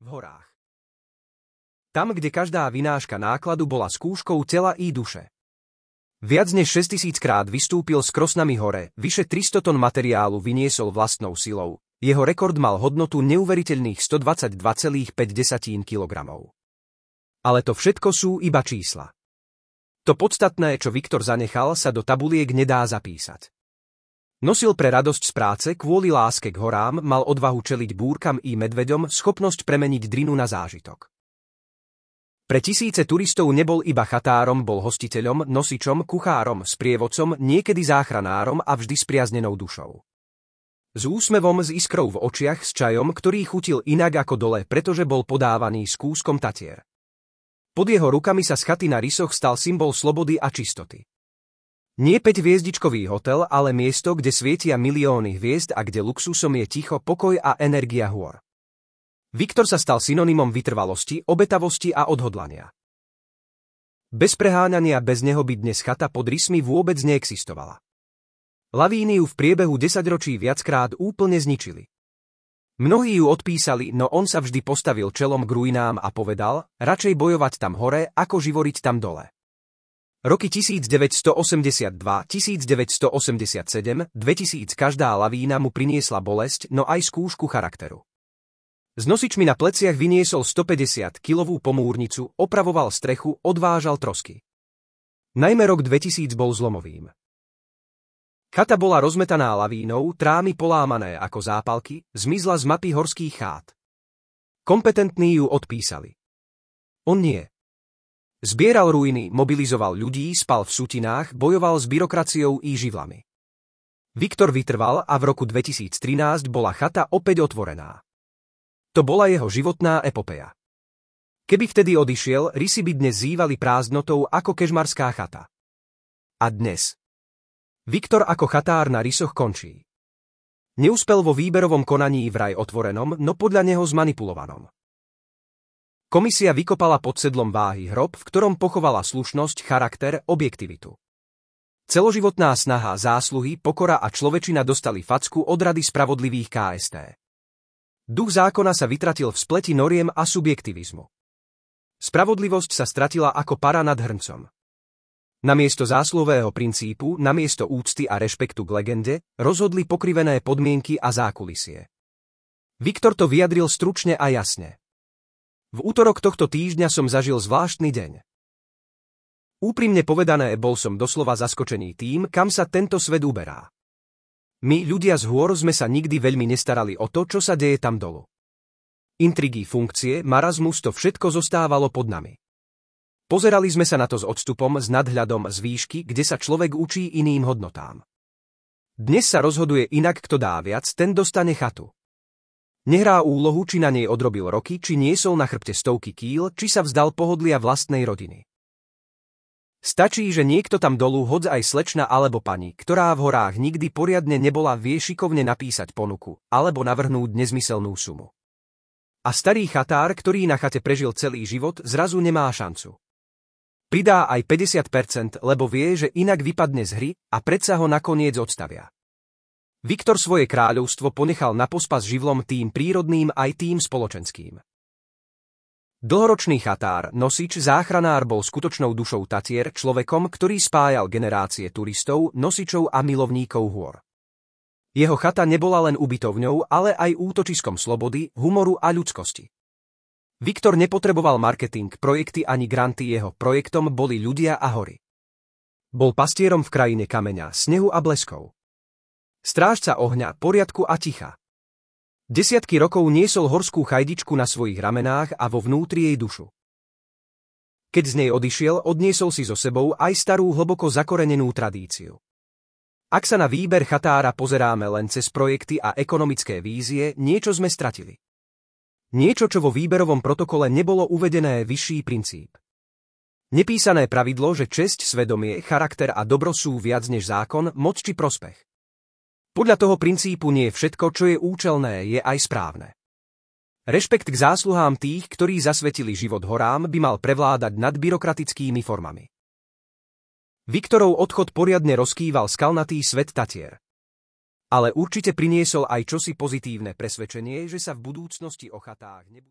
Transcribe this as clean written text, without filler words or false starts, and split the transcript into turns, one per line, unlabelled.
v horách. Tam, kde každá vynáška nákladu bola skúškou tela i duše. Viac než 6000 krát vystúpil s krosnami hore, vyše 300 ton materiálu vyniesol vlastnou silou. Jeho rekord mal hodnotu neuveriteľných 122,5 kg. Ale to všetko sú iba čísla. To podstatné, čo Viktor zanechal, sa do tabuliek nedá zapísať. Nosil pre radosť z práce, kvôli láske k horám, mal odvahu čeliť búrkam i medveďom, schopnosť premeniť drinu na zážitok. Pre tisíce turistov nebol iba chatárom, bol hostiteľom, nosičom, kuchárom, sprievodcom, niekedy záchranárom a vždy spriaznenou dušou. S úsmevom, s iskrou v očiach, s čajom, ktorý chutil inak ako dole, pretože bol podávaný s kúskom Tatier. Pod jeho rukami sa z chaty na rysoch stal symbol slobody a čistoty. Nie 5-hviezdičkový hotel, ale miesto, kde svietia milióny hviezd a kde luxusom je ticho, pokoj a energia hôr. Viktor sa stal synonymom vytrvalosti, obetavosti a odhodlania. Bez preháňania bez neho by dnes chata pod rysmi vôbec neexistovala. Lavíny ju v priebehu 10 ročí viackrát úplne zničili. Mnohí ju odpísali, no on sa vždy postavil čelom k ruinám a povedal, radšej bojovať tam hore, ako živoriť tam dole. Roky 1982, 1987, 2000 každá lavína mu priniesla bolesť, no aj skúšku charakteru. S nosičmi na pleciach vyniesol 150-kilovú pomúrnicu, opravoval strechu, odvážal trosky. Najmä rok 2000 bol zlomovým. Chata bola rozmetaná lavínou, trámy polámané ako zápalky, zmizla z mapy horských chát. Kompetentní ju odpísali. On nie. Zbieral ruiny, mobilizoval ľudí, spal v sutinách, bojoval s byrokraciou i živlami. Viktor vytrval a v roku 2013 bola chata opäť otvorená. To bola jeho životná epopeja. Keby vtedy odišiel, rysy by dnes zývali prázdnotou ako kežmarská chata. A dnes? Viktor ako chatár na rysoch končí. Neúspel vo výberovom konaní vraj otvorenom, no podľa neho zmanipulovanom. Komisia vykopala pod sedlom váhy hrob, v ktorom pochovala slušnosť, charakter, objektivitu. Celoživotná snaha, zásluhy, pokora a človečina dostali facku od Rady spravodlivých KST. Duch zákona sa vytratil v spleti noriem a subjektivizmu. Spravodlivosť sa stratila ako para nad hrncom. Namiesto zásluhového princípu, namiesto úcty a rešpektu k legende, rozhodli pokrivené podmienky a zákulisie. Viktor to vyjadril stručne a jasne. V útorok tohto týždňa som zažil zvláštny deň. Úprimne povedané, bol som doslova zaskočený tým, kam sa tento svet uberá. My, ľudia z hôr, sme sa nikdy veľmi nestarali o to, čo sa deje tam dolu. Intrigy, funkcie, marazmus, to všetko zostávalo pod nami. Pozerali sme sa na to s odstupom, s nadhľadom, z výšky, kde sa človek učí iným hodnotám. Dnes sa rozhoduje inak, kto dá viac, ten dostane chatu. Nehrá úlohu, či na nej odrobil roky, či niesol na chrbte stovky kíl, či sa vzdal pohodlia vlastnej rodiny. Stačí, že niekto tam dolu, hoď aj slečna alebo pani, ktorá v horách nikdy poriadne nebola, vie šikovne napísať ponuku, alebo navrhnúť nezmyselnú sumu. A starý chatár, ktorý na chate prežil celý život, zrazu nemá šancu. Pridá aj 50%, lebo vie, že inak vypadne z hry a predsa ho nakoniec odstavia. Viktor svoje kráľovstvo ponechal na pospas živlom, tým prírodným aj tým spoločenským. Dlhoročný chatár, nosič, záchranár bol skutočnou dušou Tatier, človekom, ktorý spájal generácie turistov, nosičov a milovníkov hôr. Jeho chata nebola len ubytovňou, ale aj útočiskom slobody, humoru a ľudskosti. Viktor nepotreboval marketing, projekty ani granty, jeho projektom boli ľudia a hory. Bol pastierom v krajine kameňa, snehu a bleskov. Strážca ohňa, poriadku a ticha. Desiatky rokov niesol horskú chajdičku na svojich ramenách a vo vnútri jej dušu. Keď z nej odišiel, odniesol si so sebou aj starú hlboko zakorenenú tradíciu. Ak sa na výber chatára pozeráme len cez projekty a ekonomické vízie, niečo sme stratili. Niečo, čo vo výberovom protokole nebolo uvedené, vyšší princíp. Nepísané pravidlo, že česť, svedomie, charakter a dobro sú viac než zákon, moc či prospech. Podľa toho princípu nie všetko, čo je účelné, je aj správne. Rešpekt k zásluhám tých, ktorí zasvetili život horám, by mal prevládať nad byrokratickými formami. Viktorov odchod poriadne rozkýval skalnatý svet Tatier. Ale určite priniesol aj čosi pozitívne, presvedčenie, že sa v budúcnosti o chatách nebude